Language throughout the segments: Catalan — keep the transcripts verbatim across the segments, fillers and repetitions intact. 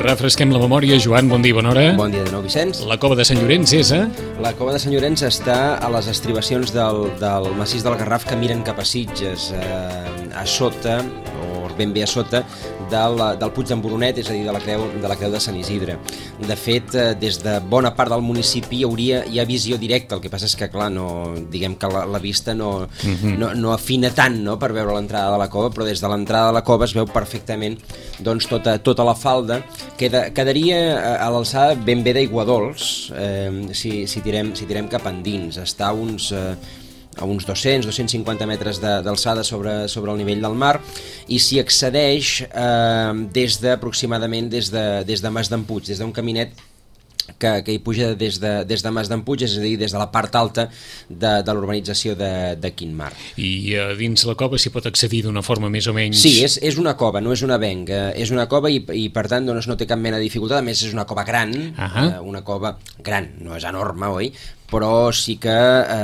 Refresquem la memòria. Joan, bon dia, bona hora. Bon dia de nou, Vicenç. La cova de Sant Llorenç és a... La cova de Sant Llorenç està a les estribacions del, del massís del Garraf que miren cap a Sitges, eh, a sota, o ben bé a sota, del, del Puig d'en Boronet, és a dir, de la, creu, de la creu de Sant Isidre. De fet, eh, des de bona part del municipi hi hauria hi ha visió directa, el que passa és que, clar, no, diguem que la, la vista no, mm-hmm. no, no afina tant, no?, per veure l'entrada de la cova, però des de l'entrada de la cova es veu perfectament doncs, tota, tota la falda. Queda, quedaria a l'alçada ben bé d'Aiguadols, eh, si, si, tirem, si tirem cap endins. Està a uns... Eh, a uns dos-cents a dos-cents cinquanta metres d'alçada sobre, sobre el nivell del mar, i s'hi accedeix eh, des de, aproximadament des de, des de Mas d'en Puig, des d'un caminet que, que hi puja des de, des de Mas d'en Puig, és a dir, des de la part alta de, de l'urbanització de, de Quintmar. I uh, dins la cova s'hi pot accedir d'una forma més o menys... Sí, és, és una cova, no és una venga, és una cova i, i per tant doncs, no té cap mena de dificultat. A més és una cova gran, uh-huh. eh, una cova gran, no és enorme, oi? Però sí que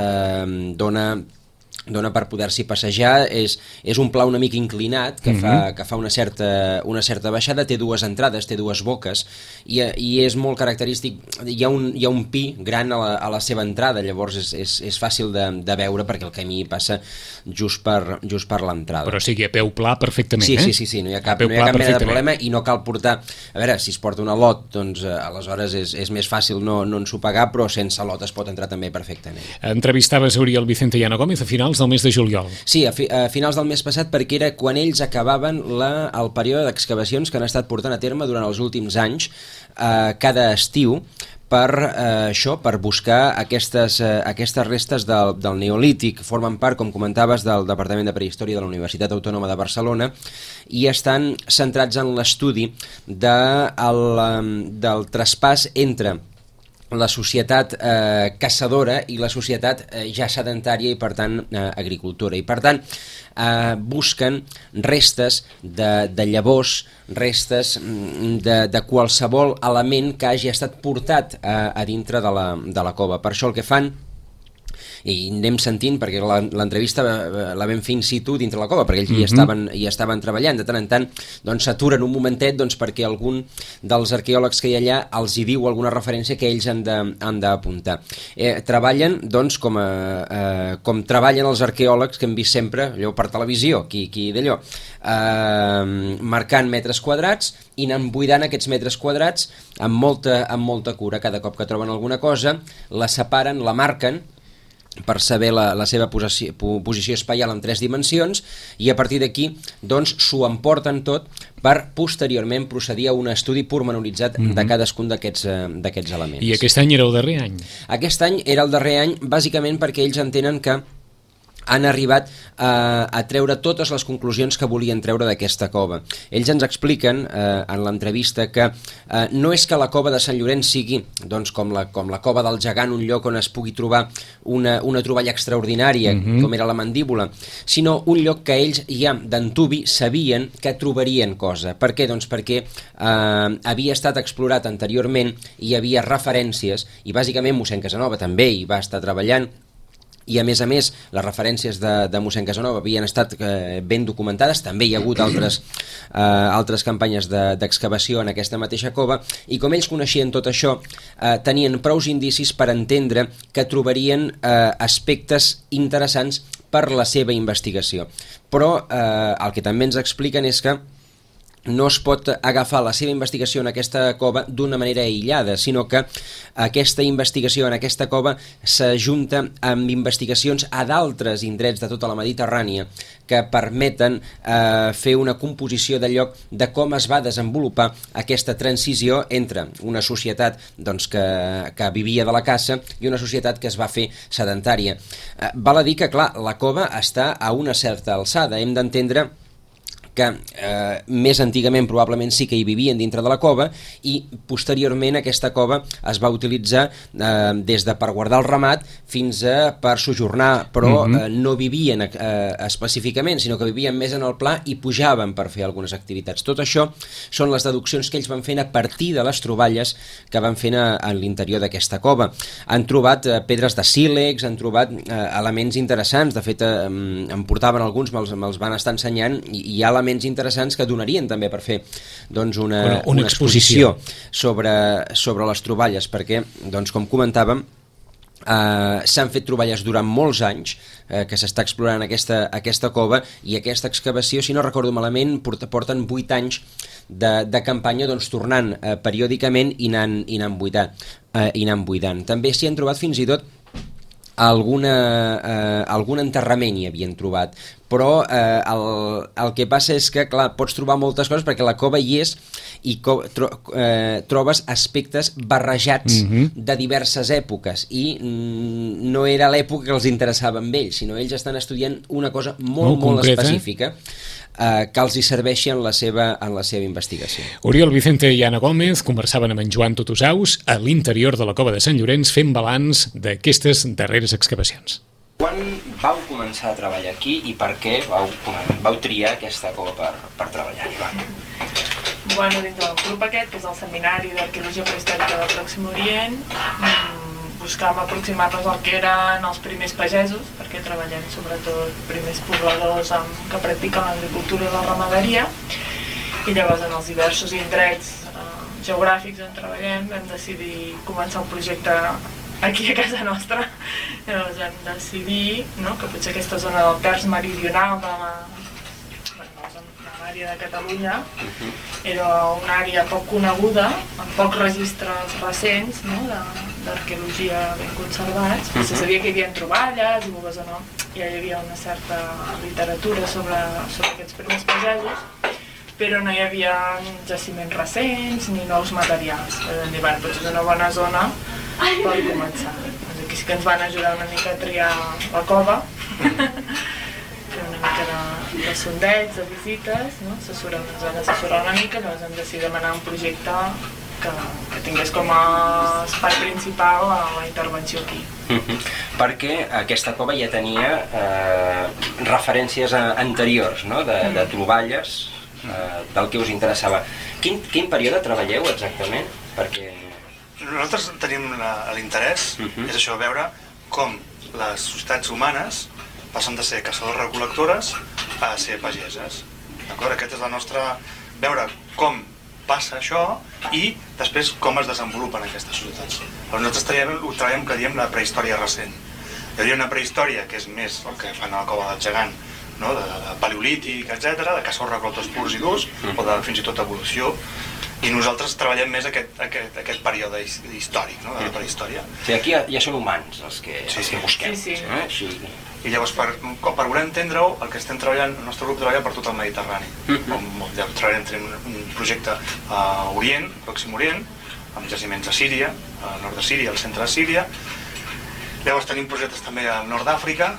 eh, dona... dona per poder-s'hi passejar. És, és un pla una mica inclinat que, mm-hmm. fa, que fa una certa, una certa baixada, té dues entrades, té dues boques i, i és molt característic. Hi ha un, hi ha un pi gran a la, a la seva entrada, llavors és, és, és fàcil de, de veure perquè el camí passa just per, just per l'entrada. Però sigui a peu pla perfectament, sí, eh? Sí, sí, sí, no hi ha cap, no hi ha cap mena de problema i no cal portar... A veure, si es porta una lot, doncs eh, aleshores és, és més fàcil no, no ensopegar, però sense lot es pot entrar també perfectament. Entrevistaves a Oriol Vicente i Anna Gómez a finals del mes de juliol. Sí, a, fi, a finals del mes passat, perquè era quan ells acabaven la, el període d'excavacions que han estat portant a terme durant els últims anys, eh, cada estiu, per eh, això, per buscar aquestes, eh, aquestes restes del, del Neolític. Formen part, com comentaves, del Departament de Prehistòria de la Universitat Autònoma de Barcelona i estan centrats en l'estudi de, el, del traspàs entre la societat eh, caçadora i la societat eh, ja sedentària i per tant eh, agricultora, i per tant eh, busquen restes de, de llavors, restes de, de qualsevol element que hagi estat portat eh, a dintre de la, de la cova. Per això el que fan, i anem sentint, perquè l'entrevista la vam fer in situ dintre la cova, perquè ells mm-hmm. hi, estaven, hi estaven treballant, de tant en tant doncs s'aturen un momentet doncs, perquè algun dels arqueòlegs que hi ha allà els hi diu alguna referència que ells han de, han d'apuntar. Eh, treballen doncs com, a, eh, com treballen els arqueòlegs que hem vist sempre, allò per televisió, qui, qui d'allò, eh, marcant metres quadrats i anant buidant aquests metres quadrats amb molta, amb molta cura. Cada cop que troben alguna cosa, la separen, la marquen, per saber la, la seva posició, posició espaial en tres dimensions, i a partir d'aquí doncs s'ho emporten tot per posteriorment procedir a un estudi pormenoritzat mm-hmm. de cadascun d'aquests eh, d'aquests elements. I aquest any era el darrer any? Aquest any era el darrer any, bàsicament perquè ells entenen que han arribat a, a treure totes les conclusions que volien treure d'aquesta cova. Ells ens expliquen eh, en l'entrevista que eh, no és que la cova de Sant Llorenç sigui doncs, com, la, com la cova del gegant, un lloc on es pugui trobar una, una troballa extraordinària, mm-hmm. com era la mandíbula, sinó un lloc que ells ja d'antuvi sabien que trobarien cosa. Per què? Doncs perquè eh, havia estat explorat anteriorment i hi havia referències, i bàsicament mossèn Casanova també hi va estar treballant, i a més a més les referències de, de mossèn Casanova havien estat eh, ben documentades. També hi ha hagut altres, eh, altres campanyes d'excavació de, en aquesta mateixa cova, i com ells coneixien tot això, eh, tenien prous indicis per entendre que trobarien eh, aspectes interessants per la seva investigació. Però eh, el que també ens expliquen és que no es pot agafar la seva investigació en aquesta cova d'una manera aïllada, sinó que aquesta investigació en aquesta cova s'ajunta amb investigacions a d'altres indrets de tota la Mediterrània que permeten eh, fer una composició de lloc de com es va desenvolupar aquesta transició entre una societat doncs, que, que vivia de la caça i una societat que es va fer sedentària. Eh, val a dir que, clar, la cova està a una certa alçada. Hem d'entendre que eh, més antigament probablement sí que hi vivien dintre de la cova, i posteriorment aquesta cova es va utilitzar eh, des de per guardar el ramat fins a per sojornar, però mm-hmm. eh, no vivien eh, específicament, sinó que vivien més en el pla i pujaven per fer algunes activitats. Tot això són les deduccions que ells van fent a partir de les troballes que van fent a, a l'interior d'aquesta cova. Han trobat eh, pedres de sílex, han trobat eh, elements interessants, de fet eh, em portaven alguns, me'ls, me'ls van estar ensenyant, i hi ha elements elements interessants que donarien també per fer doncs, una, una, una, una exposició, exposició sobre, sobre les troballes, perquè, doncs, com comentàvem, Uh, s'han fet troballes durant molts anys uh, que s'està explorant aquesta, aquesta cova, i aquesta excavació, si no recordo malament, porta, porten vuit anys de, de campanya, doncs, tornant uh, periòdicament i anant, i anant buidant, uh, i anant buidant. També s'hi han trobat fins i tot alguna, eh, algun enterrament hi havien trobat, però eh, el, el que passa és que, clar, pots trobar moltes coses perquè la cova hi és i co tro eh, trobes aspectes barrejats mm-hmm. de diverses èpoques, i mm, no era l'època que els interessava amb ells, sinó ells estan estudiant una cosa molt, molt, molt concreta, específica, eh, que els hi serveixi en la seva, en la seva investigació. Oriol Vicente i Anna Gómez conversaven amb en Joan Tutusaus a l'interior de la cova de Sant Llorenç, fent balanç d'aquestes darreres excavacions. Quan vau començar a treballar aquí i per què vau, vau triar aquesta cova per, per treballar-hi? Bueno, dins del grup aquest, que és el Seminari d'Arqueologia Prehistòrica del Pròxim Orient, buscàvem aproximar-nos al que eren els primers pagesos, perquè treballem sobretot primers pobladors amb, que practiquen l'agricultura i la ramaderia, i llavors en els diversos indrets eh, geogràfics on treballem vam decidir començar un projecte aquí a casa nostra. Llavors vam decidir, no, que potser aquesta zona del terç meridional de la, bueno, de l'àrea de Catalunya era una àrea poc coneguda, amb pocs registres recents, no, d'arqueologia ben conservats. Se sabia que hi havia troballes i vulgues o no, ja hi havia una certa literatura sobre, sobre aquests primers pagesos, però no hi havia jaciments recents ni nous materials. Vam dir, bueno, potser és una bona zona per començar. Doncs aquí sí que ens van ajudar una mica a triar la cova, fer una mica de, de sondeig, de visites, no? Assessorar, ens van assessorar una mica, llavors hem decidit demanar un projecte que, que tingués com a espai principal la, la intervenció aquí. Uh-huh. Perquè aquesta cova ja tenia eh, referències a, anteriors, no? de, de troballes eh, del que us interessava. Quin, quin període treballeu exactament? Perquè nosaltres tenim l'interès, uh-huh. és això, veure com les societats humanes passen de ser caçadors-recol·lectores a ser pageses. D'acord? Aquest és la nostra... veure com passa això i després com es desenvolupen aquestes societats. Però nosaltres treballem, ho treballem que diem la prehistòria recent. Hi hauria una prehistòria que és més el que fan a la cova del gegant, no? de, de paleolític, etcètera, de caçadors-recol·lectors purs i durs, uh-huh. o de fins i tot evolució. I nosaltres treballem més aquest, aquest, aquest període històric, no? de la prehistòria. Sí, aquí ja, ja són humans els que, sí, els que busquem. Sí, sí. Eh? Així. I llavors, per, per voler entendre-ho, el que estem treballant, el nostre grup treballa per tot el Mediterrani. Mm-hmm. Ja treballem, tenim un projecte a Orient, Pròxim Orient, amb jaciments a Síria, al nord de Síria, al centre de Síria. Llavors tenim projectes també al nord d'Àfrica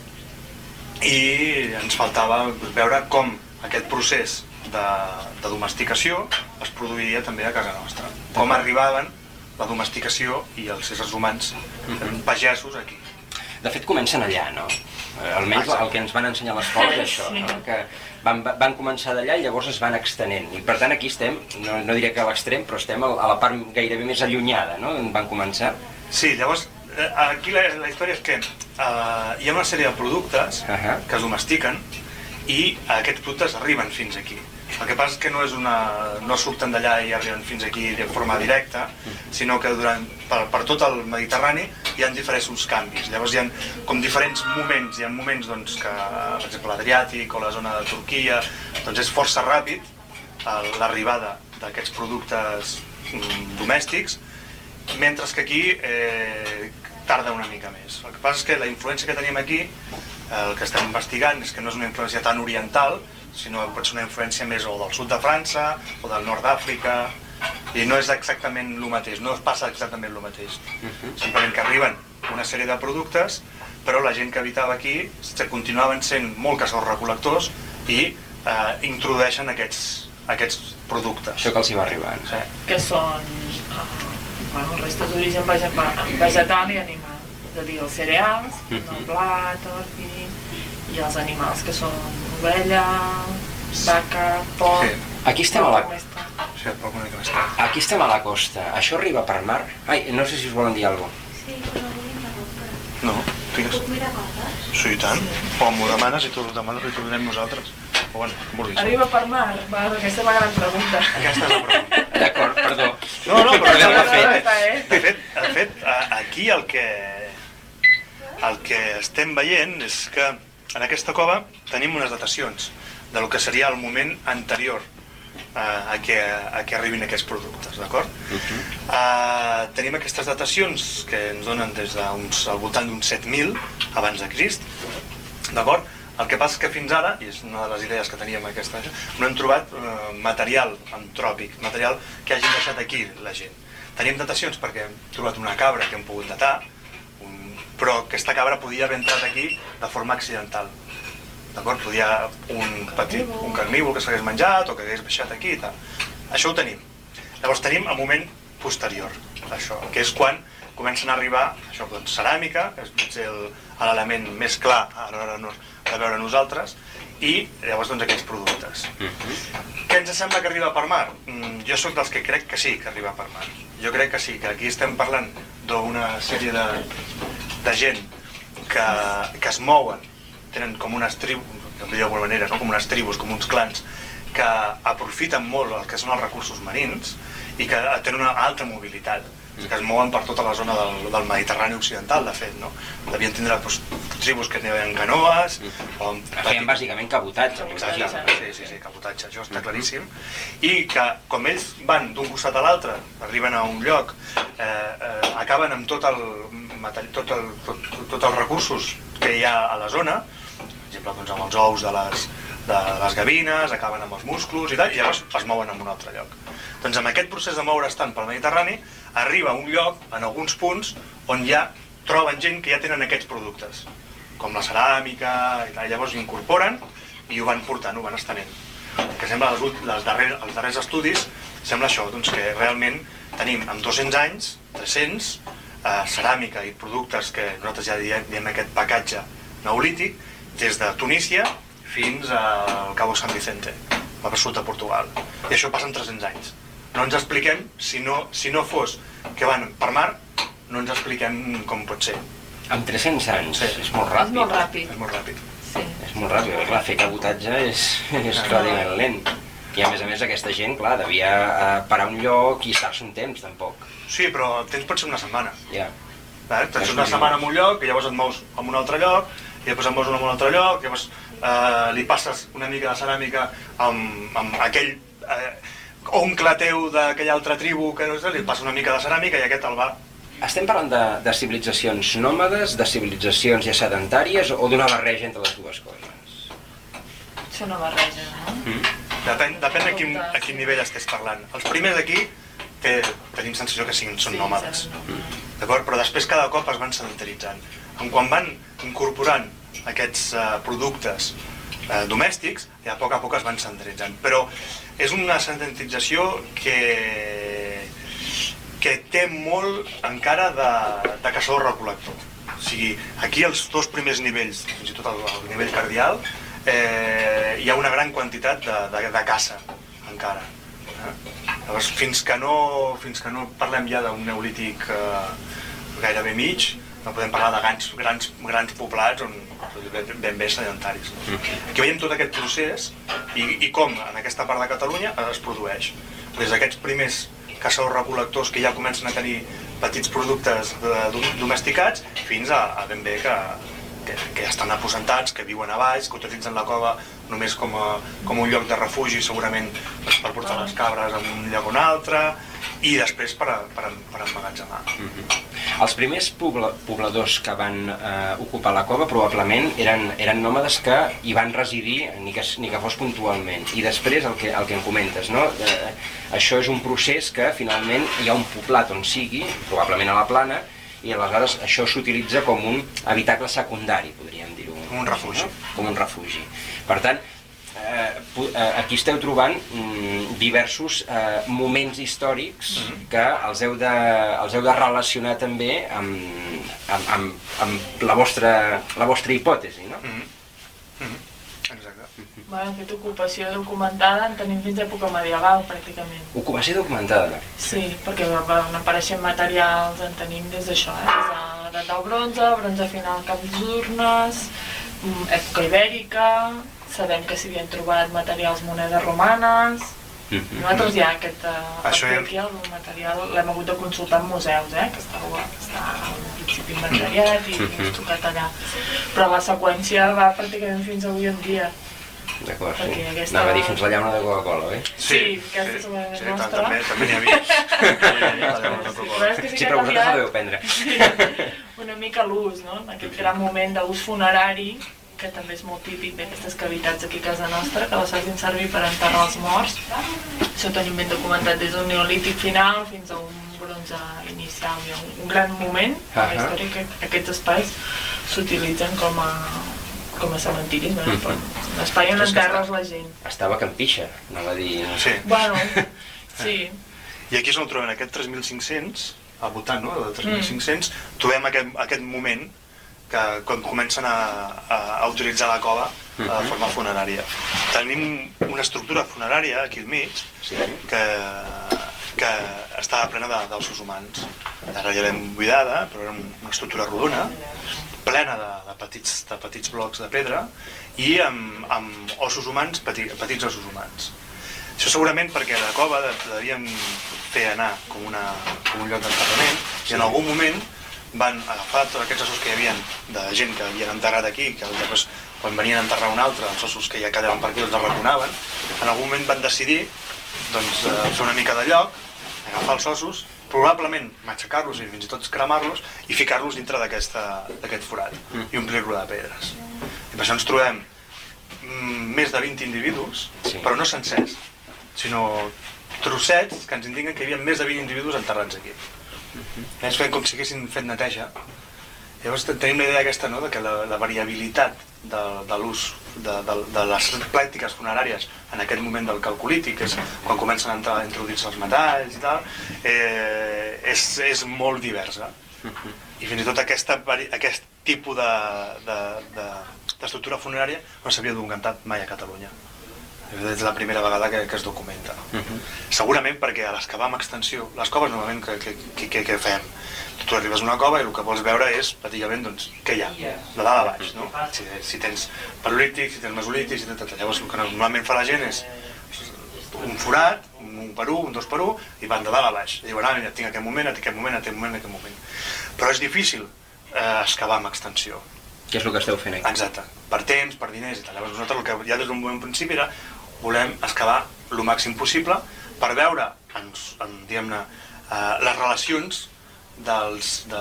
i ens faltava veure com aquest procés de, de domesticació es produïa també a casa nostra. Com arribaven la domesticació i els éssers humans pagesos aquí. De fet, comencen allà, no? Almenys el que ens van ensenyar a l'escola és això, no? Que van, van començar d'allà i llavors es van extenent. I per tant aquí estem, no, no diré que a l'extrem, però estem a la part gairebé més allunyada, no? On van començar. Sí, llavors aquí la, la història és que uh, hi ha una sèrie de productes uh-huh. que es domestiquen i aquests productes arriben fins aquí. El que passa és que no, és una, no surten d'allà i arriben fins aquí de forma directa, sinó que durant, per, per tot el Mediterrani hi ha diferents canvis. Llavors hi ha com diferents moments, hi ha moments doncs, que, per exemple, l'Adriàtic o la zona de Turquia, doncs és força ràpid l'arribada d'aquests productes mm, domèstics, mentre que aquí eh, tarda una mica més. El que passa és que la influència que tenim aquí, el que estem investigant, és que no és una influència tan oriental, sinó que pot ser una influència més o del sud de França o del nord d'Àfrica, i no és exactament el mateix, no es passa exactament el mateix. Uh-huh. Simplement que arriben una sèrie de productes, però la gent que habitava aquí continuaven sent molt caçadors-recol·lectors i eh, introdueixen aquests, aquests productes. Això que els hi va arribant. Sí. Que són uh, bueno, restes d'origen vegetal i animal. És a dir, els cereals, uh-huh. el blat, ordi, i els animals que són ovella, vaca, porc... Sí. Aquí estem a la... Sí, poc una mica més tard. Aquí estem a la costa. Això arriba per mar? Ai, no sé si us volen dir alguna cosa. Sí, però no veiem la boca. No, digues. Puc mirar coses? Sí, i tant. O m'ho demanes i t'ho demanes i t'ho donem nosaltres. o bueno, com vulguis. Arriba per mar? Va, aquesta és la gran pregunta. Aquesta és la pregunta. D'acord, perdó. No, no, però Perdó, de fet. fet, de fet, de fet, aquí el que, el que estem veient és que en aquesta cova tenim unes datacions del que seria el moment anterior a que, a que arribin aquests productes, d'acord? Uh-huh. uh, tenim aquestes datacions que ens donen des d'uns, al voltant d'uns set mil abans de Crist, d'acord? El que passa és que fins ara, i és una de les idees que teníem aquesta, no hem trobat uh, material antròpic, material que hagin deixat aquí la gent. Tenim datacions perquè hem trobat una cabra que hem pogut datar, un, però aquesta cabra podia haver entrat aquí de forma accidental. D'acord? Podia un petit, un carnívor que s'hagués menjat o que hagués baixat aquí i tal. Això ho tenim. Llavors tenim el moment posterior, això, que és quan comencen a arribar això, doncs, ceràmica, que és potser l'element més clar a l'hora de veure nosaltres, i llavors doncs, aquests productes. Uh-huh. Què ens sembla que arriba per mar? Mm, jo sóc dels que crec que sí que arriba per mar. Jo crec que sí, que aquí estem parlant d'una sèrie de, de gent que, que es mouen, tenen com unes tribus, d'alguna manera, no? Com unes tribus, com uns clans, que aprofiten molt el que són els recursos marins i que tenen una alta mobilitat, que es mouen per tota la zona del, del Mediterrani occidental, de fet, no? Devien tindre doncs, tribus que anaven canoes... O feien bàsicament cabotatge. Exacte, sí, sí, sí, cabotatge, això està claríssim. I que, com ells van d'un costat a l'altre, arriben a un lloc, eh, eh, acaben amb tot el, tot el, tot, tots els recursos que hi ha a la zona, per exemple, doncs, amb els ous de les, de les gavines, acaben amb els musclos i tal, i llavors es mouen en un altre lloc. Doncs amb aquest procés de moure's tant pel Mediterrani, arriba a un lloc, en alguns punts, on ja troben gent que ja tenen aquests productes, com la ceràmica i tal, llavors ho incorporen i ho van portant, ho van estenent. Que sembla, les, les darrers, els darrers estudis, sembla això, doncs que realment tenim amb dos-cents anys, tres-cents, eh, ceràmica i productes que nosaltres ja diem, diem aquest pacatge neolític, des de Tunísia fins al Cabo San Vicente, a la sud de Portugal. I això passa en tres-cents anys. No ens expliquem, si no, si no fos que van per mar, no ens expliquem com pot ser. Amb tres-cents anys, sí. És molt ràpid. És molt ràpid. És molt ràpid. Sí. És molt ràpid, perquè clar, fer cabotatge és, és relativament lent. I a més a més aquesta gent, clar, devia uh, parar un lloc i estar-se un temps, tampoc. Sí, però el temps pot ser una setmana. Ja. Eh? Tens una setmana en un lloc, i llavors et mous en un altre lloc, i després et mous en un altre lloc, i llavors eh, li passes una mica de ceràmica amb, amb aquell eh, oncle teu d'aquella altra tribu que no sé, li passa una mica de ceràmica i aquest el va... Estem parlant de, de civilitzacions nòmades, de civilitzacions ja sedentàries o d'una barreja entre les dues coses? És una barreja, no? Mm. Depèn, depèn a, quin, a quin nivell estàs parlant. Els primers d'aquí té, tenim sensació que siguin, són sí, nòmades. Mm. D'acord? Però després cada cop es van sedentaritzant. En quan van incorporant aquests uh, productes uh, domèstics, ja a poc a poc es van sedentaritzant. Però és una sedentarització que, que té molt encara de, de caçador-recol·lector. O sigui, aquí els dos primers nivells, fins i tot el, el nivell cardial, eh, hi ha una gran quantitat de, de, de caça encara. Eh? Llavors, fins que no, fins que no parlem ja d'un neolític eh, gairebé mig, no podem parlar de grans, grans, grans poblats on ben, ben bé sedentaris. No? Aquí veiem tot aquest procés i, i com en aquesta part de Catalunya es produeix. Des d'aquests primers caçadors-recol·lectors que ja comencen a tenir petits productes domesticats fins a, a ben bé que, que, que ja estan aposentats, que viuen a baix, que utilitzen la cova només com, a, com un lloc de refugi, segurament per portar les cabres a un lloc o un altre, i després per, a, per, a, per emmagatzemar. Mm-hmm. Els primers pobla, pobladors que van eh, ocupar la cova probablement eren, eren nòmades que hi van residir, ni que, ni que fos puntualment. I després el que, el que em comentes, no? Eh, això és un procés que finalment hi ha un poblat on sigui, probablement a la plana, i aleshores això s'utilitza com un habitacle secundari, podríem dir-ho. Com un refugi. No? Com un refugi. Per tant, Eh, aquí esteu trobant mm, diversos eh, moments històrics mm-hmm. que els heu, de, els heu de relacionar també amb, amb, amb, amb la, vostra, la vostra hipòtesi, no? Mm-hmm. Mm-hmm. Exacte. Mm-hmm. Bueno, aquesta ocupació documentada en tenim fins a època medieval, pràcticament. Ocupació documentada? Sí, perquè van apareixent materials, en tenim des d'això, eh? Des de l'edat del bronze, bronze final, camps d'urnes, època ibèrica... sabem que s'hi havien trobat materials monedes romanes. Mm-hmm. Nosaltres ja aquest uh, aquí el material l'hem hagut de consultar en museus, eh, que està, està al principi inventariat i mm-hmm. és tocat allà. Però la seqüència va pràcticament fins avui en dia. D'acord, sí. Aquesta... Anava a dir fins la llauna de Coca-Cola, oi? Sí, sí, aquesta és la sí, nostra. També, també n'hi havia. Sí, però vosaltres la deveu prendre. Sí, una mica l'ús, no? Aquest gran moment d'ús funerari, que també és molt típic d'aquestes cavitats aquí a casa nostra, que les facin servir per enterrar els morts. Això tenim ben documentat des d'un neolític final fins a un bronze inicial. Hi ha un, un gran moment a la història que aquests espais s'utilitzen com a com a cementiris, no? Un espai on enterres la gent. Estava campixa, anava a dir... Sí. Bueno, sí. I aquí és on trobem aquest tres mil cinc-cents, al voltant, no?, de tres mil cinc-cents, mm. trobem aquest, aquest moment que quan comencen a, a, a utilitzar la cova de uh, forma funerària. Tenim una estructura funerària aquí al mig sí. que, que estava plena d'ossos humans. Ara ja l'hem buidada, però era una estructura rodona, plena de, de, petits, de petits blocs de pedra i amb, amb ossos humans, peti, petits ossos humans. Això segurament perquè la cova devíem fer anar com, una, com un lloc d'enterrament i en algun moment van agafar tots aquests ossos que hi havia de gent que havien enterrat aquí, que després quan venien a enterrar un altre, els ossos que ja quedaven per aquí els arraconaven, en algun moment van decidir doncs, fer una mica de lloc, agafar els ossos, probablement matxacar-los i fins i tot cremar-los i ficar-los dintre d'aquest forat mm. i omplir-lo de pedres. I per això ens trobem mm, més de vint individus, sí. però no sencers, sinó trossets que ens indiquen que hi havia més de vint individus enterrats aquí. Mm-hmm. És fent com si haguessin fet neteja. Llavors tenim la idea aquesta, no?, de que la, la variabilitat de, de l'ús de, de, de les pràctiques funeràries en aquest moment del calcolític, que és quan comencen a, entrar, a introduir-se els metalls i tal, eh, és, és molt diversa. I fins i tot aquesta, aquest tipus d'estructura de, de, funerària no s'havia documentat mai a Catalunya. És la primera vegada que, que es documenta. Uh-huh. Segurament perquè a l'excavar amb extensió, les coves normalment que, que, que, que fem, tu arribes a una cova i el que vols veure és pràcticament doncs, què hi ha, de dalt a baix, no? Si, si tens paleolític, si tens mesolític, si tens... llavors el que normalment fa la gent és un forat, un per un, un dos per un, i van de dalt a baix. I diuen, ah, mira, tinc aquest moment, aquest moment, aquest moment, aquest moment. Però és difícil eh, excavar amb extensió. Què és el que esteu fent aquí? Exacte, per temps, per diners i tal. Llavors nosaltres el que ja des d'un bon principi era volem excavar el màxim possible per veure, en, en, diguem-ne, eh, les relacions dels, de,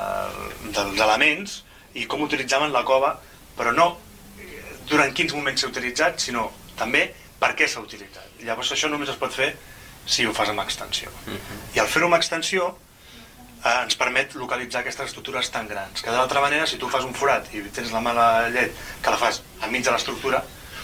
dels elements i com utilitzaven la cova, però no durant quins moments s'ha utilitzat, sinó també per què s'ha utilitzat. Llavors això només es pot fer si ho fas amb extensió. Uh-huh. I al fer-ho amb extensió eh, ens permet localitzar aquestes estructures tan grans, que de l'altra manera, si tu fas un forat i tens la mala llet que la fas enmig de l'estructura,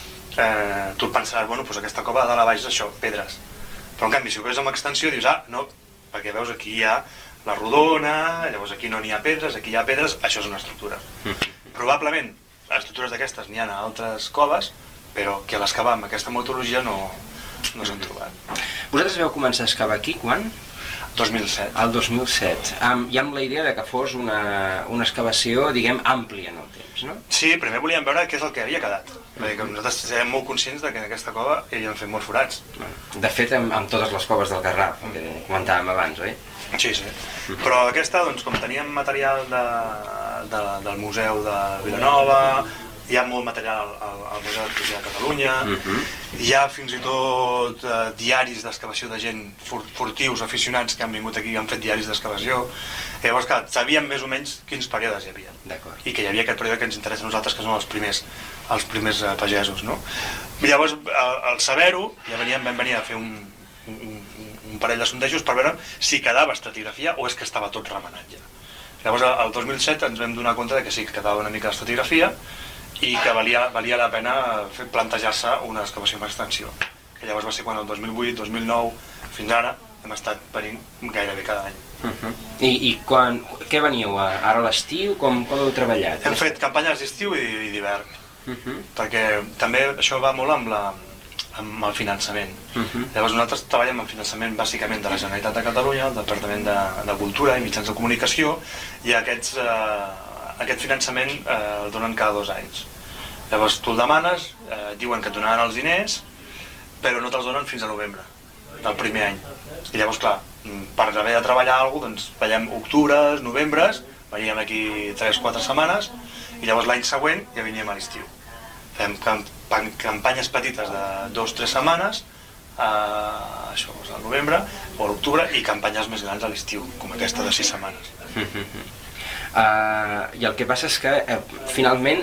eh, tu pensaràs, bueno, doncs aquesta cova de dalt a baix és això, pedres. Però en canvi, si ho veus amb extensió, dius, ah, no, perquè veus aquí hi ha la rodona, llavors aquí no n'hi ha pedres, aquí hi ha pedres, això és una estructura. Probablement, estructures d'aquestes n'hi ha a altres coves, però que a l'excavar amb aquesta metodologia no, no s'han trobat. Vosaltres vau començar a excavar aquí quan? dos mil set. El dos mil set. Um, I amb la idea de que fos una, una excavació, diguem, àmplia en el temps, no? Sí, primer volíem veure què és el que havia quedat. Perquè que nosaltres érem molt conscients de que en aquesta cova hi havien fet molts forats. De fet, amb, amb totes les coves del Garraf, que comentàvem abans, oi? Sí, sí. Però aquesta, doncs, com teníem material de, de, del Museu de Vilanova, hi ha molt material al, al Museu d'Arqueologia de Catalunya, uh-huh. hi ha fins i tot eh, diaris d'excavació de gent fur, furtius, aficionats que han vingut aquí i han fet diaris d'excavació. Llavors, clar, sabíem més o menys quins períodes hi havia. I que hi havia aquest període que ens interessa a nosaltres, que són els primers, els primers eh, pagesos, no? I llavors, al, al saber-ho, ja veníem, vam venir a fer un, un, un parell de sondejos per veure si quedava estratigrafia o és que estava tot remenat ja. Llavors, el dos mil set ens vam donar compte de que sí, que quedava una mica d'estratigrafia i que valia, valia la pena fer, plantejar-se una excavació amb extensió. Que llavors va ser quan el dos mil vuit, dos mil nou, fins ara, hem estat venint gairebé cada any. Uh-huh. I, i quan, què veníeu? Ara a l'estiu? Com, com heu treballat? Hem fet campanyes d'estiu i, i d'hivern, uh-huh. perquè també això va molt amb, la, amb el finançament. Uh-huh. Llavors nosaltres treballem amb finançament bàsicament de la Generalitat de Catalunya, el Departament de, de Cultura i Mitjans de Comunicació, i aquests... Eh, aquest finançament eh, el donen cada dos anys. Llavors tu el demanes, eh, diuen que et donaran els diners, però no te'ls donen fins a novembre del primer any. I llavors, clar, per haver de treballar alguna cosa, doncs veiem octubres, novembres, veníem aquí tres o quatre setmanes, i llavors l'any següent ja veníem a l'estiu. Fem camp campanyes petites de dos o tres setmanes, eh, això és al novembre o a l'octubre, i campanyes més grans a l'estiu, com aquesta de sis setmanes. Uh, I el que passa és que eh, finalment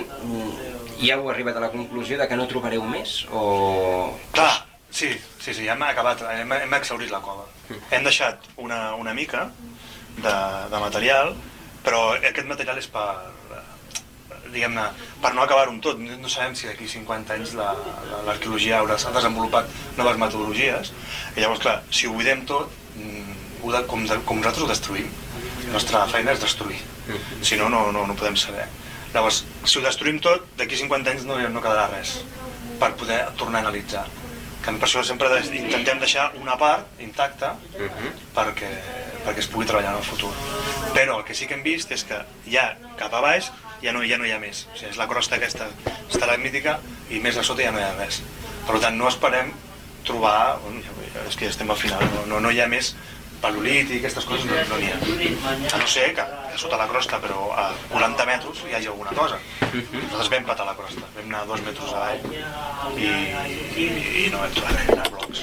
ja heu arribat a la conclusió de que no trobareu més? O... Clar, sí, sí, sí, ja hem acabat, hem, hem exhaurit la cova. Hem deixat una, una mica de, de material, però aquest material és per, diguem-ne, per no acabar-ho amb tot. No sabem si d'aquí cinquanta anys l'arqueologia haurà desenvolupat noves metodologies, i llavors, clar, si ho buidem tot, ho de, com, de, com nosaltres ho destruïm. La nostra feina és destruir, si no, no, no, no podem saber. Llavors, si ho destruïm tot, d'aquí cinquanta anys no, no quedarà res per poder tornar a analitzar. Que per això sempre intentem deixar una part intacta perquè, perquè es pugui treballar en el futur. Però el que sí que hem vist és que ja cap a baix ja no, ja no hi ha més. O sigui, és la crosta aquesta estalagmítica i més a sota ja no hi ha res. Per tant, no esperem trobar... Bueno, és que ja estem al final, no, no, no hi ha més paleolític i aquestes coses, no, no n'hi ha. A no ser que sota la crosta, però a quaranta metres, hi hagi alguna cosa. Nosaltres vam patar la crosta, vam anar dos metres avall i, i, i no vam trobar res, eren blocs.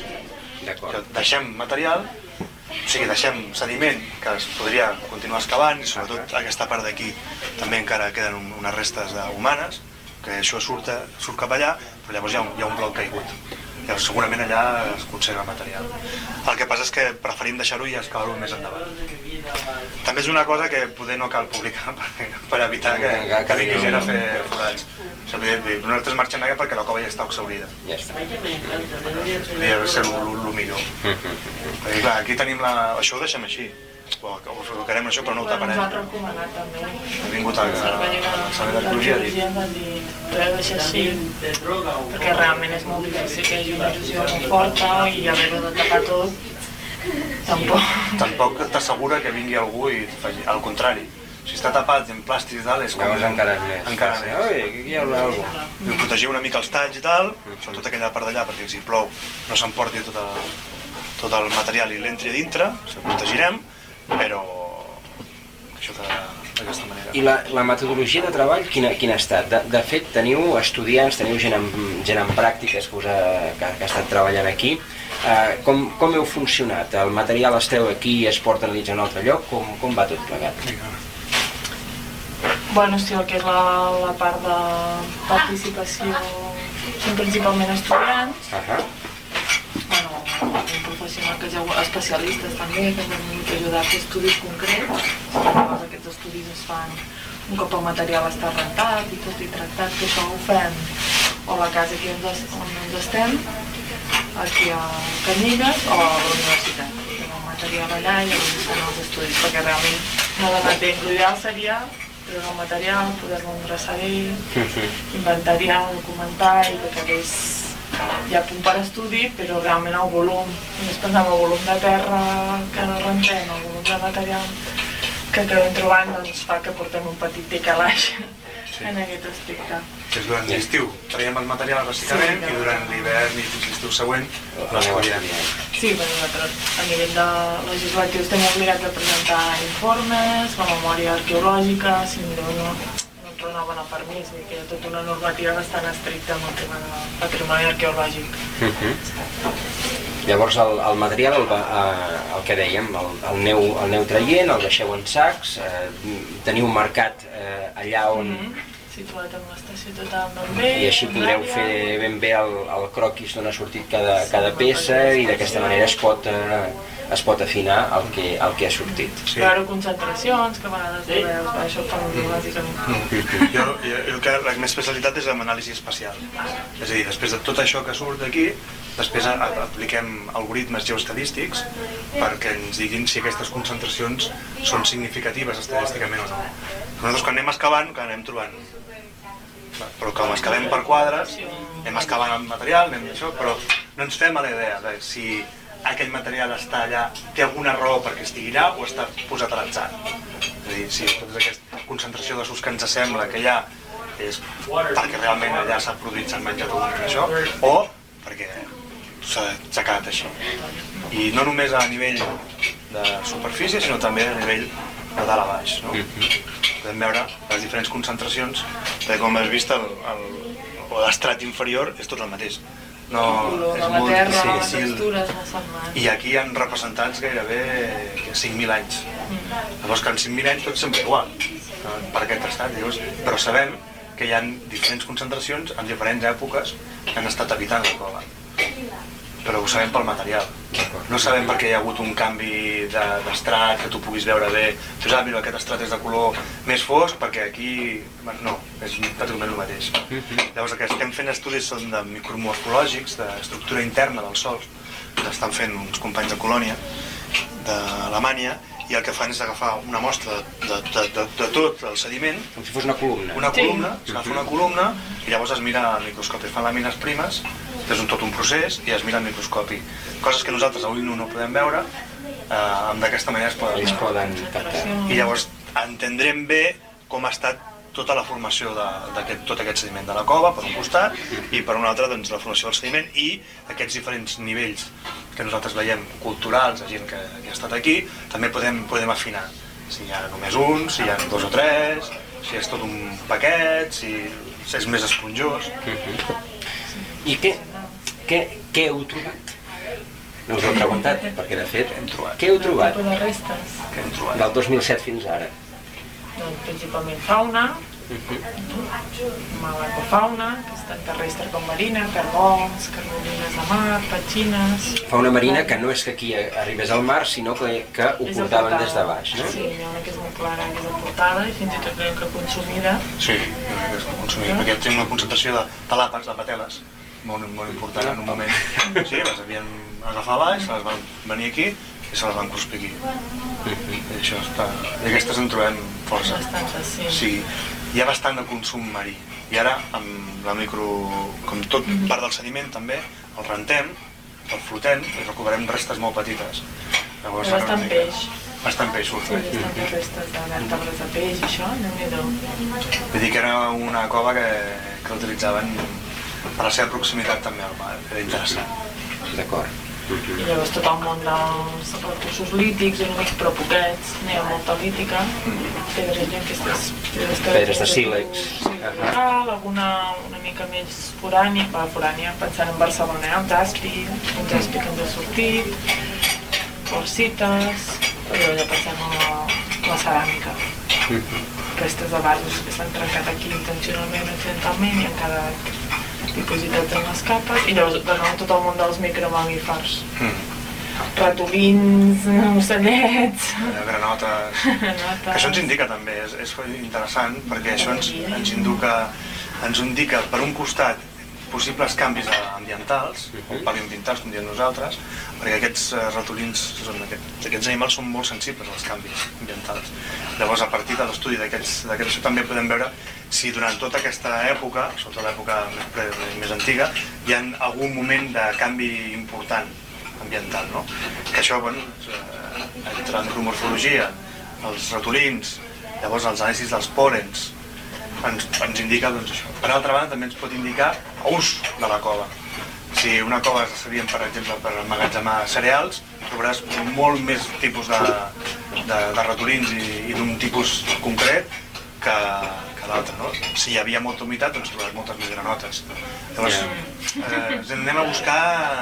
Deixem material, o sigui, deixem sediment que es podria continuar excavant, i sobretot aquesta part d'aquí també encara queden unes restes humanes, que això surt, surt cap allà, però llavors hi ha un, hi ha un bloc caigut. Llavors, segurament allà es conserva material. El que passa és que preferim deixar-ho i excavar-ho més endavant. També és una cosa que poder no cal publicar per, per evitar que, que vingui gent a fer forats. O sigui, nosaltres marxem allà perquè la cova ja està exhaurida. Ja està. Podria ser el millor. Perquè, clar, aquí tenim la... Això ho deixem així. O col·locarem això, però no ho taparem. Ens ho han recomanat també. Ha vingut al servei d'arqueologia a dir... Ho heu deixat així, perquè realment és molt difícil que hi hagi una erosió molt forta i haver-ho de tapar tot, tampoc. Tampoc t'assegura que vingui algú i faci... Al contrari, si està tapat en plàstic i tal, és com... Llavors encara més. Encara més. Ui, aquí hi ha algú. I protegir una mica els talls i tal, sobretot aquella part d'allà, perquè si plou no s'emporti tot, tot el material i l'entri a dintre, se'l protegirem, però això d'aquesta manera. I la, la metodologia de treball quina, quina ha estat? De, de fet, teniu estudiants, teniu gent en, gent en pràctiques que, us ha, que, que ha estat treballant aquí. Uh, com, com heu funcionat? El material esteu aquí i es porta a analitzar a un altre lloc? Com, com va tot plegat? Bueno, sí, el que és la, la part de participació són principalment estudiants. Uh -huh. Bueno, un professional que ja especialistes també, que ens han vingut a ajudar a fer estudis concrets. Llavors aquests estudis es fan un cop el material està rentat i tot i tractat, que això ho fem o a la casa aquí on ens estem, aquí a Canyelles o a la universitat. Fem el material allà i llavors fan els estudis, perquè realment no l'amatent. L'ideal seria treure el material, poder-lo endreçar bé, inventariar, documentar i que quedés ja a punt per estudi, però realment el volum, només pensem el volum de terra que no rentem, el volum de material que acabem trobant, doncs fa que portem un petit decalatge sí. en aquest aspecte. Que és durant l'estiu, traiem el material bàsicament sí, i durant l'hivern i fins l'estiu següent l'escollem. Sí, però nosaltres a nivell de legislatiu estem obligats a presentar informes, la memòria arqueològica, si no, no renoven el permís, vull dir que hi ha tota una normativa bastant estricta amb el tema del patrimoni arqueològic. Uh -huh. Llavors el, el material, el, el que dèiem, el, el, neu, el neu traient, el deixeu en sacs, eh, teniu marcat eh, allà on... Uh -huh. Situat en l'estació totalment bé. I així podreu fer ben bé el, el croquis d'on ha sortit cada, cada peça i d'aquesta manera es pot... Eh, es pot afinar el que, el que ha sortit. Sí. Veure concentracions, que a vegades sí. veus, això fa un bàsicament. Jo, jo, que la meva especialitat és l'anàlisi espacial. És a dir, després de tot això que surt d'aquí, després apliquem algoritmes geoestadístics perquè ens diguin si aquestes concentracions són significatives estadísticament o no. Nosaltres quan anem excavant, que anem trobant però com excavem per quadres, anem excavant el material, anem això, però no ens fem a la idea de si aquell material està allà, té alguna raó perquè estigui allà o està posat a l'atzar. És a dir, si tota aquesta concentració de sus que ens sembla que hi ha és perquè realment allà s'ha produït, s'han menjat un això, o perquè s'ha quedat així. I no només a nivell de superfície, sinó també a nivell de dalt a baix, no? Podem veure les diferents concentracions, perquè com has vist l'estrat inferior és tot el mateix. No, el color de la terra, sí, les textures, no semblant. I aquí hi ha representants gairebé cinc mil anys. Llavors que en cinc mil anys tot sembla igual per aquest estat, però sabem que hi ha diferents concentracions en diferents èpoques que han estat habitant la cova. Però ho sabem pel material. No sabem per què hi ha hagut un canvi d'estrat, que tu puguis veure bé. Tu saps, mira, aquest estrat és de color més fosc, perquè aquí... No, és pràcticament el mateix. Llavors, el que estem fent estudis són de micromorfològics, d'estructura interna dels sòls, que estan fent uns companys de Colònia, d'Alemanya, i el que fan és agafar una mostra de, de, de, de tot el sediment, com si fos una columna, una columna, sí. S'agafa una columna i llavors es mira al microscopi, es fan làmines primes, és un, tot un procés i es mira al microscopi. Coses que nosaltres avui no, no podem veure, eh, d'aquesta manera es poden, es poden captar. I llavors entendrem bé com ha estat tota la formació de, de tot aquest sediment de la cova, per un costat, i per un altre doncs, la formació del sediment i aquests diferents nivells que nosaltres veiem culturals, de gent que, que ha estat aquí, també podem, podem afinar. Si hi ha només un, si hi ha dos o tres, si és tot un paquet, si, si és més esponjós. I què, què, què heu trobat? No us ho he preguntat, perquè de fet, hem trobat. Què heu trobat? De restes. Què hem trobat? Del dos mil set fins ara. Doncs principalment fauna, malacofauna, que és tant terrestre com marina, carbons, carbolines de mar, petxines... Fauna marina que no és que aquí arribés al mar, sinó que, que ho portaven des de baix, no? Sí, hi ha una que és molt clara, que és la portada, i fins i tot creiem que consumida. Sí, que és consumida, perquè té una concentració de talàpats, de pateles, molt, molt important en un moment. Sí, les havien agafat a baix, les van venir aquí, i se les van cruspir aquí. I això està... I aquestes en trobem força. Bastantes, sí. Sí. Hi ha bastant de consum marí. I ara, amb la micro... com tot part del sediment també, el rentem, el flotem i recuperem restes molt petites. Llavors, bastant peix. Bastant peix surt. Sí, bastant restes de vèrtebres de peix, això, Déu-n'hi-do. Vull dir que era una cova que, que utilitzaven per la seva proximitat també al mar. Era interessant. D'acord. I llavors tot el món dels recursos lítics, una mica però poquets, n'hi ha molta lítica, pedres aquestes... Pedres de sílex. Alguna una mica més forània, va, forània, pensant en Barcelona, el jaspi, un jaspi que ens ha sortit, quarsites, i allò pensant en la, la ceràmica. Restes de vasos que s'han trencat aquí intencionalment, accidentalment, i han quedat dipositats en les capes, i llavors de nou tot el món dels micromamífers. Mm. Ratolins, ocellets... Granotes... Granotes... Que això ens indica també, és, és interessant, perquè això ens, ens, indica, ens indica, per un costat, possibles canvis ambientals, o paleoambientals, com diem nosaltres, perquè aquests ratolins, aquests, aquests animals són molt sensibles als canvis ambientals. Llavors, a partir de l'estudi d'aquests, això també podem veure si durant tota aquesta època, sobretot l'època més, més antiga, hi ha algun moment de canvi important ambiental, no? Que això, bueno, entre l'antropomorfologia, els ratolins, llavors els anàlisis dels pòrens, ens, ens indica doncs, això. Per altra banda, també ens pot indicar l'ús de la cova. Si una cova es servien, per exemple, per emmagatzemar cereals, trobaràs molt més tipus de, de, de ratolins i, i d'un tipus concret que, que l'altre, no? Si hi havia molta humitat, doncs trobaràs moltes més granotes. Llavors, eh, anem a buscar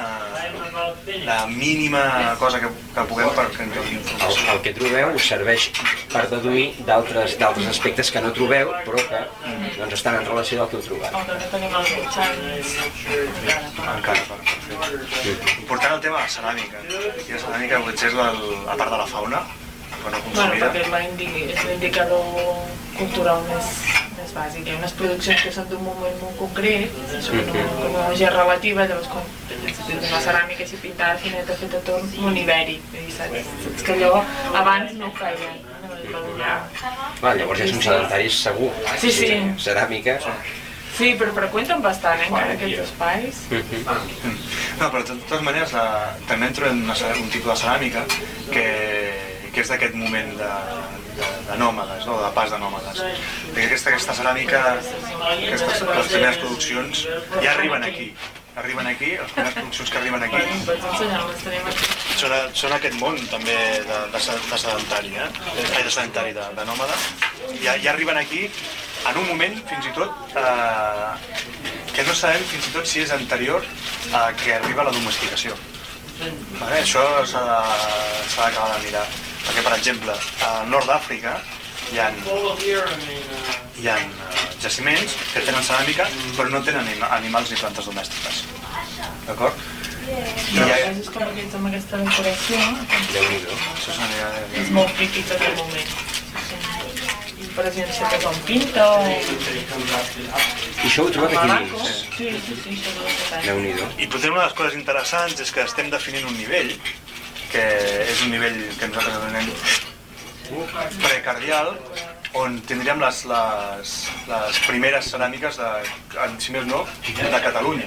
la mínima cosa que, que puguem per que ens doni informació. El, el que trobeu us serveix per deduir d'altres aspectes que no trobeu, però que doncs, estan en relació del que heu trobat. O que no tenim els mitjans... Encara, per fer. Important el tema de la ceràmica. Aquí la ceràmica potser és la, la part de la fauna, però no consumida. Bueno, perquè és l'indicador cultural més, més bàsic. Hi ha unes produccions que són d'un moment molt concret, això no, com una energia relativa, llavors quan tens una ceràmica així pintada, fineta, feta tot món ibèric. Saps? Saps que allò abans no ho feien. Clar, llavors ja són sedentaris segur. Sí, sí. Ceràmica. Sí, però freqüenten bastant, eh, encara aquests espais. No, però de totes maneres la, també en trobem una, un tipus de ceràmica que, que és d'aquest moment de, de nòmades, de pas de nòmades. Aquesta ceràmica, les primeres produccions ja arriben aquí. Arriben aquí, les primeres produccions que arriben aquí són aquest món també de sedentari, de sedentari, de nòmada. Ja arriben aquí en un moment, fins i tot, que no sabem fins i tot si és anterior a que arriba la domesticació. Això s'ha d'acabar de mirar, perquè, per exemple, al nord d'Àfrica hi ha jaciments que tenen ceràmica però no tenen animals ni plantes domèstiques, d'acord? Però és com aquests amb aquesta decoració, és molt típic d'aquest moment. Per exemple, sé que és un pinta o... I això ho he trobat aquí dins? Sí, sí, sí, això ho he trobat. Déu-n'hi-do. I potser una de les coses interessants és que estem definint un nivell, que és un nivell que nosaltres anomenem precardial, on tindríem les primeres ceràmiques, si més no, de Catalunya.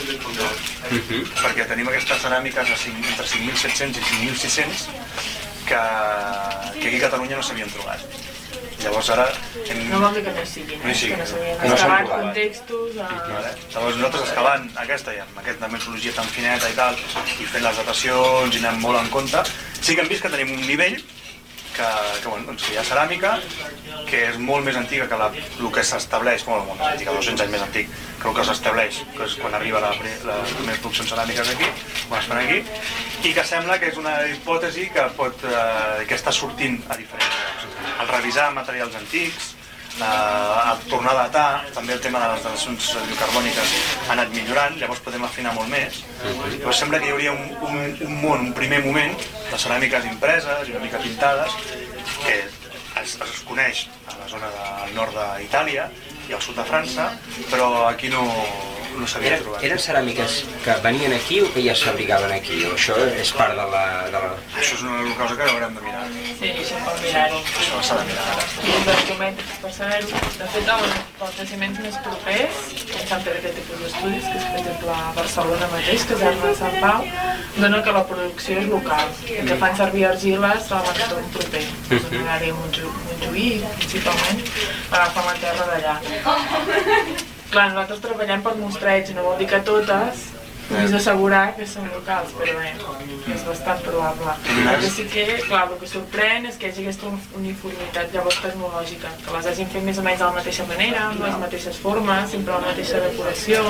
Perquè tenim aquestes ceràmiques entre cinc mil set-cents i cinc mil sis-cents que aquí a Catalunya no s'havien trobat. Llavors ara... No vol dir que no hi siguin, no hi siguin, que no s'havien excavat contextos... Llavors nosaltres excavant aquesta i amb aquesta metodologia tan fineta i tal, i fent les datacions i anant molt en compte, sí que hem vist que tenim un nivell que hi ha ceràmica, que és molt més antiga que el que s'estableix, molt més antiga, dos-cents anys més antic, que el que s'estableix, que és quan arriba les primeres produccions ceràmiques aquí, quan es fan aquí, i que sembla que és una hipòtesi que està sortint a diferents llocs. Al revisar materials antics, a tornar a datar, també el tema de les datacions radiocarbòniques ha anat millorant, llavors podem afinar molt més. Però sembla que hi hauria un món, un primer moment de ceràmiques impreses i una mica pintades que es coneix a la zona del nord d'Itàlia i al sud de França, però aquí no s'havia trobat. Eren ceràmiques que venien aquí o que ja s'abrigaven aquí? O això és part de la... Això és una cosa que haurem de mirar. Sí, això cal mirar-ho. Això s'ha de mirar. I els documents per saber-ho. De fet, els jaciments més propers, que s'han fet aquest tipus d'estudis, que és, per exemple, a Barcelona mateix, que és Arna de Sant Pau, dona que la producció és local, que fan servir argiles a l'entorn proper. És una àrea Montjuïc, principalment, agafant la terra d'allà. Clar, nosaltres treballem per mostreig, no vol dir que totes puguis assegurar que són locals, però bé, és bastant probable. El que sí que, clar, el que sorprèn és que hi hagi aquesta uniformitat llavors tecnològica, que les hagin fet més o menys de la mateixa manera, amb les mateixes formes, sempre la mateixa decoració,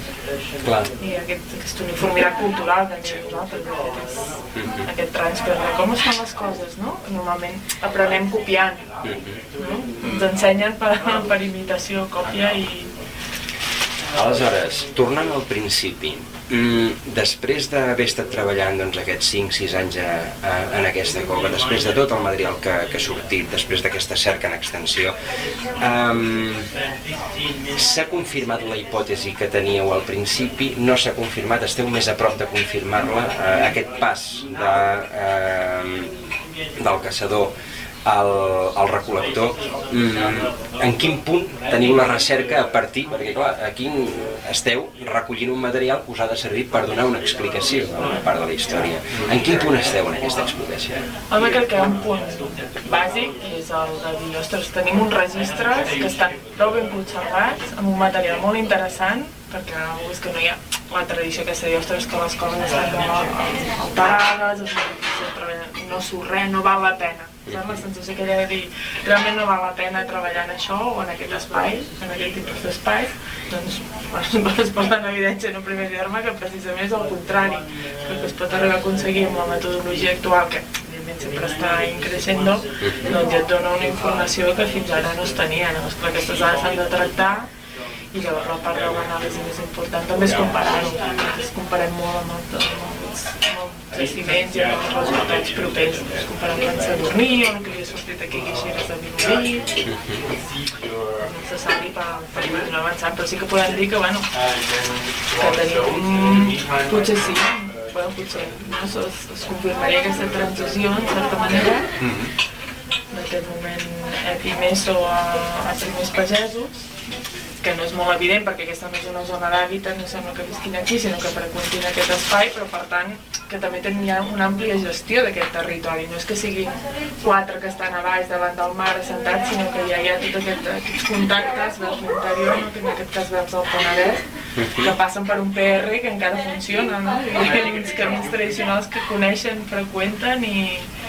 i aquesta uniformitat cultural que tenim nosaltres, aquest transfer de com es fan les coses, no? Normalment aprenem copiant, ens ensenyen per imitació, còpia i... Aleshores, tornant al principi, després d'haver estat treballant aquests cinc sis anys en aquesta cova, després de tot el material que ha sortit, després d'aquesta cerca en extensió, s'ha confirmat la hipòtesi que teníeu al principi? No s'ha confirmat? Esteu més a prop de confirmar-la? Aquest pas del caçador al recol·lector, en quin punt teniu la recerca a partir, perquè clar, aquí esteu recollint un material que us ha de servir per donar una explicació a una part de la història. En quin punt esteu en aquesta explicació? Home, crec que hi ha un punt bàsic, és el de dir, ostres, tenim uns registres que estan prou ben conservats, amb un material molt interessant, perquè és que no hi ha la tradició que se diu, ostres, que les coses estan alterades, no surt res, no val la pena. La sensació que hi ha de dir, realment no val la pena treballar en això o en aquest espai, en aquest tipus d'espai, doncs es posa en evidència en un primer terme que precisament és el contrari, que el que es pot arribar a aconseguir amb la metodologia actual, que evidentment sempre està creixent, doncs ja et dona una informació que fins ara no es tenia. Llavors, clar, aquestes dades s'han de tractar i llavors la part de l'anàlisi més important també és comparar-ho, es comparem molt amb els jaciments i amb els resultats propers, es comparem amb Sadurní o el que li ha sortit aquí a Guixeres de Vilobí, és necessari per continuar avançant, però sí que podem dir que, bueno, que tenim, potser sí, bueno, potser es confirmaria aquesta transició, en certa manera, d'aquest moment epimeso a primers pagesos, que no és molt evident perquè aquesta no és una zona d'hàbitat, no sembla que visquin aquí, sinó que freqüentin aquest espai, però per tant que també tenia una àmplia gestió d'aquest territori. No és que siguin quatre que estan a baix davant del mar assentats, sinó que ja hi ha tots aquest, aquests contactes vers l'interior, no? Que en aquest cas vers el Penedès, que passen per un P R que encara funciona, no? I hi ha uns camins tradicionals que coneixen, freqüenten i,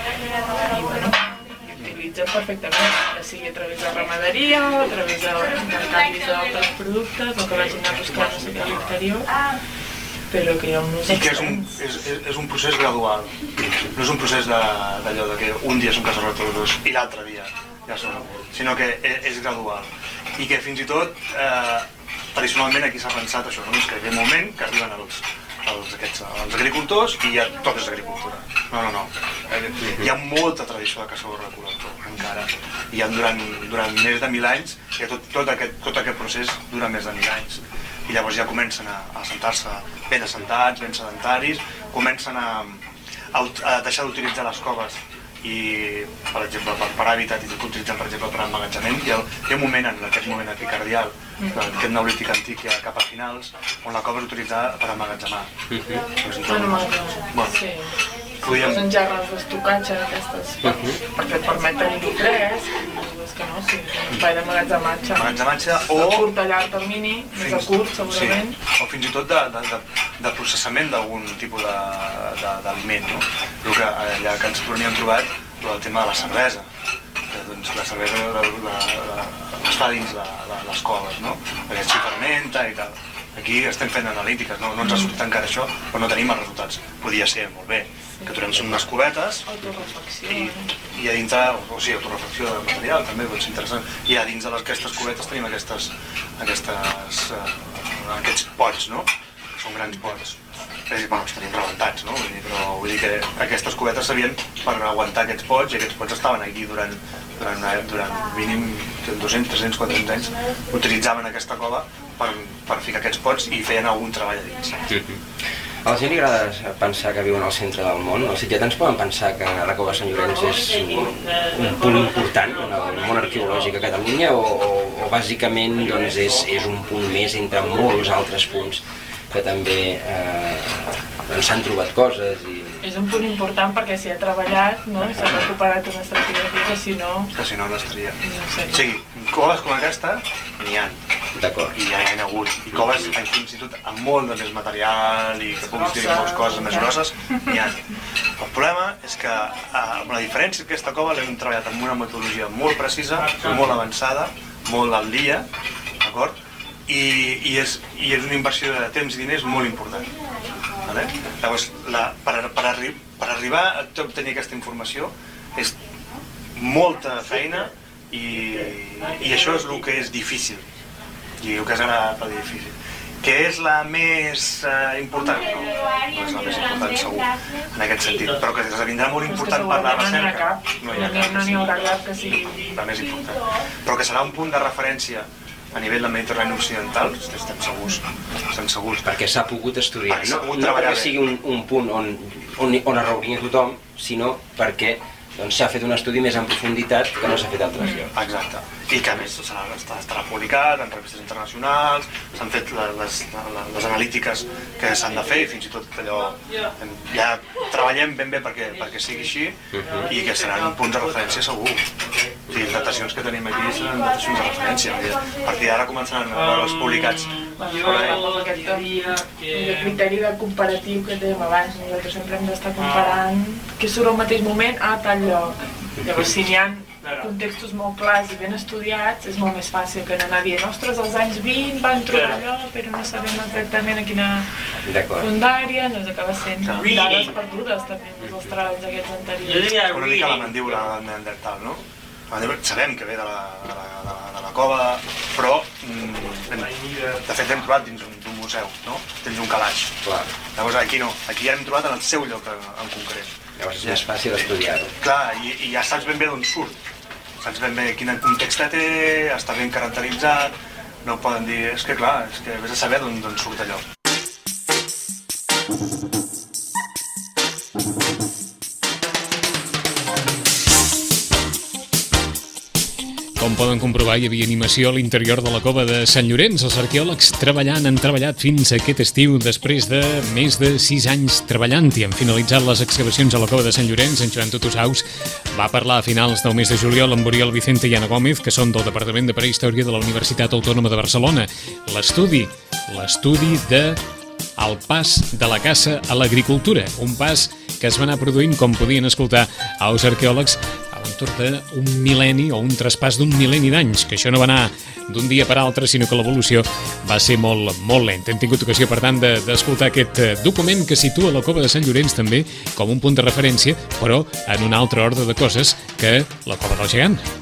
i bueno, utilitzen perfectament, ja sigui a través de ramaderia o a través d'intercanvis d'altres productes o que vagin a buscar no sé què a l'interior, però que hi ha un ús i que és un, és, és un procés gradual, no és un procés d'allò de, de que un dia són cases restaurants i l'altre dia ja són, sinó que és, és gradual i que fins i tot eh, tradicionalment aquí s'ha pensat això, no? És que hi ha un moment que arriben els, els, aquests, els agricultors i ja tot és agricultura. No, no, no. Hi ha molta tradició de caçador recol·lector encara. I ha durant, durant més de mil anys, i tot, tot, aquest, tot aquest procés dura més de mil anys. I llavors ja comencen a, a assentar-se ben assentats, ben sedentaris, comencen a, a, a deixar d'utilitzar les coves i, per exemple, per, per hàbitat i que utilitzen, per exemple, per emmagatzemament. Hi ha, hi ha un moment, en aquest moment epicardial, aquest neolític antic ja cap a finals, on la cova és utilitzada per emmagatzemar. Mm-hmm. Bueno, bueno, sí. Podríem... Són gerres d'estocatge aquestes, per, uh-huh. perquè et permet tenir-ho fresc, i és que no, sí, un espai d'emmagatzematge. Emmagatzematge o... A curt a llarg termini, més a curt segurament. Sí. O fins i tot de, de, de, de processament d'algun tipus d'aliment, no? Però que allà que ens hem trobat el tema de la cervesa, que doncs, la cervesa la, la, la, es fa dins la, la, les coves, no? Perquè s'hi fermenta i tal. Aquí estem fent analítiques, no, no ens ha sortit encara això, però no tenim els resultats. Podria ser molt bé, que tornem són unes cubetes i, i a dintre, o sigui, autoreflexió de material també pot ser interessant, i a dins d'aquestes cubetes tenim aquestes, aquestes, uh, aquests pots, no? Són grans pots. És, bueno, els tenim rebentats, no? Vull dir, però vull dir que aquestes cubetes servien per aguantar aquests pots i aquests pots estaven aquí durant, durant, una, durant mínim dos-cents, tres-cents, quatre-cents anys, utilitzaven aquesta cova per, per ficar aquests pots i feien algun treball a dins. A la gent li agrada pensar que viuen al centre del món. Els sitgetans poden pensar que la cova de Sant Llorenç és un punt important en el món arqueològic a Catalunya o, o, o bàsicament doncs, és, és un punt més entre molts altres punts que també eh, s'han trobat coses i... És un punt important perquè s'hi ha treballat, no? S'ha recuperat una estratigrafia que si no... Que si no no estaria. No sé. O sigui, coves com aquesta n'hi ha. D'acord. I ja hi ha hagut. I coves fins i tot amb molt de més material i que puguis dir moltes coses més grosses, n'hi ha. El problema és que amb la diferència que aquesta cova l'hem treballat amb una metodologia molt precisa, molt avançada, molt al dia, d'acord? I, i, és, i és una inversió de temps i diners molt important. Vale? Llavors, la, per, per, arri per arribar a obtenir aquesta informació és molta feina i, i això és el que és difícil i el que és agradable i difícil. Que és la més uh, important? No, no és la més important segur, en aquest sentit, però que esdevindrà molt important per la recerca. No n'hi ha cap, no n'hi haurà cap que sigui... La més important. Però que serà un punt de referència a nivell del Mediterrani occidental, estem segurs, estem segurs. Perquè s'ha pogut estudiar, no, no perquè sigui un, un punt on, on, on es reunia tothom, sinó perquè doncs, s'ha fet un estudi més en profunditat que no s'ha fet a altres llocs. Exacte, i que a més estarà, estarà publicat en revistes internacionals, s'han fet les, les, les analítiques que s'han de fer i fins i tot allò ja treballem ben bé perquè, perquè sigui així uh-huh. i que seran punts de referència segur. O sigui, les datacions que tenim aquí seran datacions de referència. A partir d'ara començaran a veure els publicats. El criteri de comparatiu que dèiem abans, nosaltres sempre hem d'estar comparant què surt al mateix moment a tal lloc. Llavors, si n'hi ha contextos molt clars i ben estudiats, és molt més fàcil que anar dient ostres, als anys vint van trobar allò, però no sabem exactament a quina fundària, no es acaba sent dades perdudes també, els treballs aquests anteriors. Una mica la mandíbula del Neandertal, no? Sabem que ve de la, de la, de la, de la cova, però mm, de fet l'hem trobat dins d'un museu, no? Dins d'un calaix. Clar. Llavors aquí no, aquí ja l'hem trobat en el seu lloc en, en concret. Llavors és més fàcil estudiar-ho. Clar, i, i ja saps ben bé d'on surt. Saps ben bé quin context té, està ben caracteritzat, no poden dir, és que clar, és que vés a saber d'on surt allò. Com poden comprovar, hi havia animació a l'interior de la cova de Sant Llorenç. Els arqueòlegs treballant han treballat fins aquest estiu, després de més de sis anys treballant i han finalitzat les excavacions a la cova de Sant Llorenç. En Joan Tutusaus va parlar a finals del mes de juliol amb Oriol Vicente i Anna Gómez, que són del Departament de Prehistòria de la Universitat Autònoma de Barcelona. L'estudi, l'estudi de el pas de la caça a l'agricultura, un pas que es va anar produint, com podien escoltar els arqueòlegs, a l'entorn d'un mil·lenni o un traspàs d'un mil·lenni d'anys, que això no va anar d'un dia per altre, sinó que l'evolució va ser molt, molt lenta. Hem tingut ocasió, per tant, d'escoltar aquest document que situa la cova de Sant Llorenç també com un punt de referència, però en un altre ordre de coses que la cova del Gegant.